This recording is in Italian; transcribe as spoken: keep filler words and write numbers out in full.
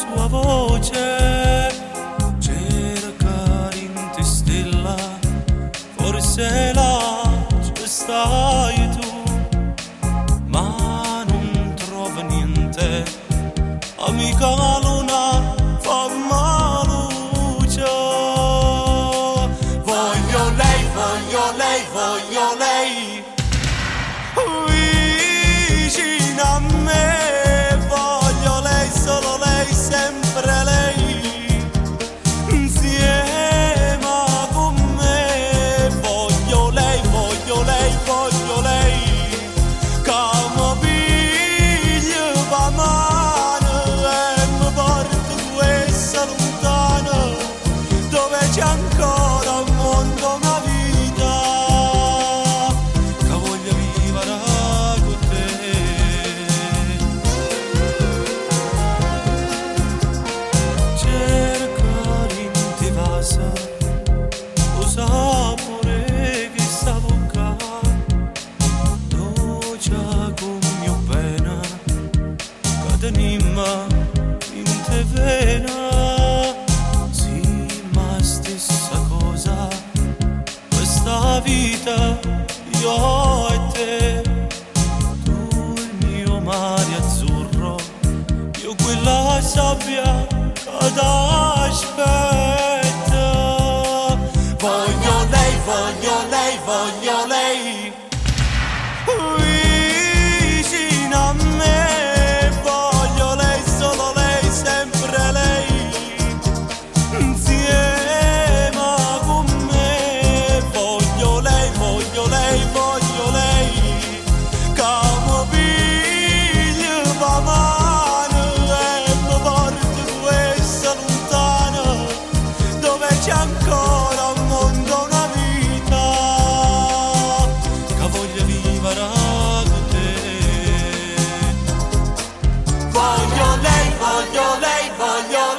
sua voce cerca in te stella, forse là ci stai tu, ma non trova niente, amica luna famma luce. Voglio lei, voglio lei, voglio lei vicino a me, voglio lei, solo lei, sempre lei, insieme con me. Voglio lei, voglio lei, voglio lei, che mi piglia la mano e mi porta questa lontana, dove c'è ancora un mondo, una vita che voglio vivere con te. Cerca in te vasa lo sapore che sta bocca, dolce come pena che tenimmo in te vena. Sì, ma stessa cosa questa vita, io e te, tu il mio mare azzurro, io quella sabbia che t'aspetta. Voglio lei, voglio lei, voglio lei vicino a me, voglio lei, solo lei, sempre lei, insieme con me. Voglio lei, voglio lei, voglio lei, che mi piglia la mano e mi porta questa lontana, dove c'è ancora un mondo, una vita che voglio vivere con te. Voglio lei, voglio lei, voglio lei.